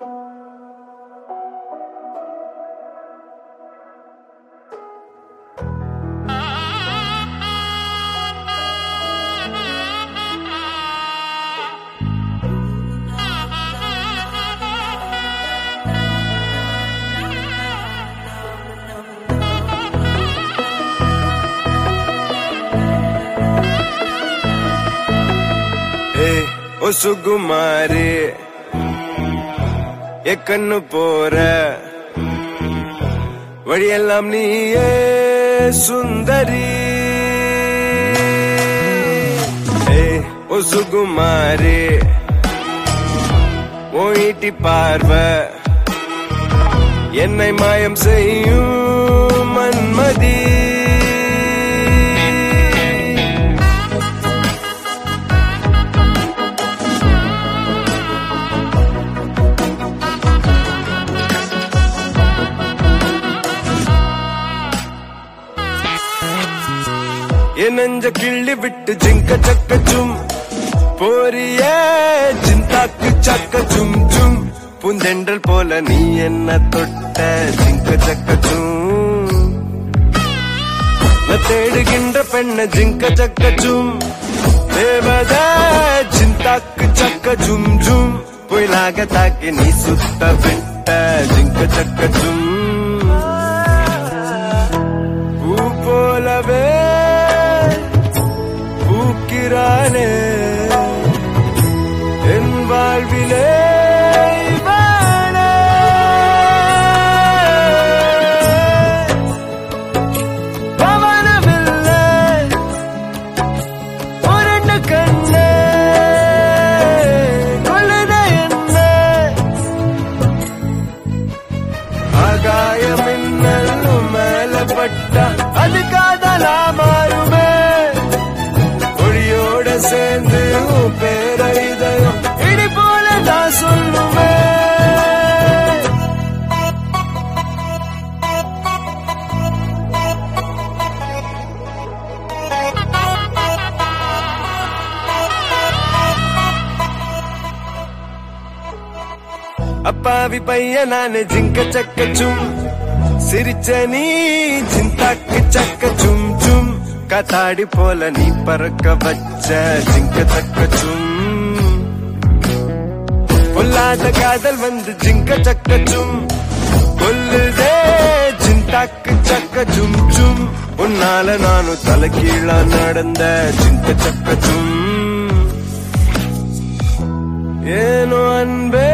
ஓ சுகுமாரி எக்கண்ணு போற வழியெல்லாம் நீயே சுந்தரி. ஓ சுகுமாரி ஓ ஈட்டி பார்வை என்னை மாயம் செய்யும் மன்மதி. என் நெஞ்ச கிள்ளி விட்டு ஜிங்க சக்க ஜும் போரிய ஜிந்தாக்கு சக்க ஜும் ஜும். பூந்தென்றல் போல நீ என்ன தொட்ட ஜிங்க சக்க ஜும். தேடுகின்ற பெண்ண ஜிங்க சக்க ஜும் தேவத ஜிந்தாக்கு சக்க ஜும் ஜும். புயலாக தாக்கி நீ சுத்த விட்ட ஜிங்க சக்க ஜும். பூ போலவே பூக்கிறானே என் வாழ்விலே பவனமில்லை ஒரு கண்ணே கொள்ளுத என்ன ஆகாய மின்னல் மேல பட்டா அது காதலா மாறுமே. சேர்ந்து பேர இதயம் இடி போலதான் சொல்லுமே. அப்பாவி பையன் நானே ஜிங்க சக்க ஜும் சிரிச்ச நீ ஜிந்தாக்கு சக்க ஜும் ஜும். காத்தாடி போல நீ பறக்க வச்ச ஜிங்க சக்க ஜும். பொல்லாத காதல் வந்து ஜிங்க சக்க ஜும் கொல்லுதே ஜிந்தாக்கு சக்க ஜும் ஜும். உன்னால நானும் தலை கீழா நடந்த ஜிங்க சக்க ஜும். ஏனோ அன்பே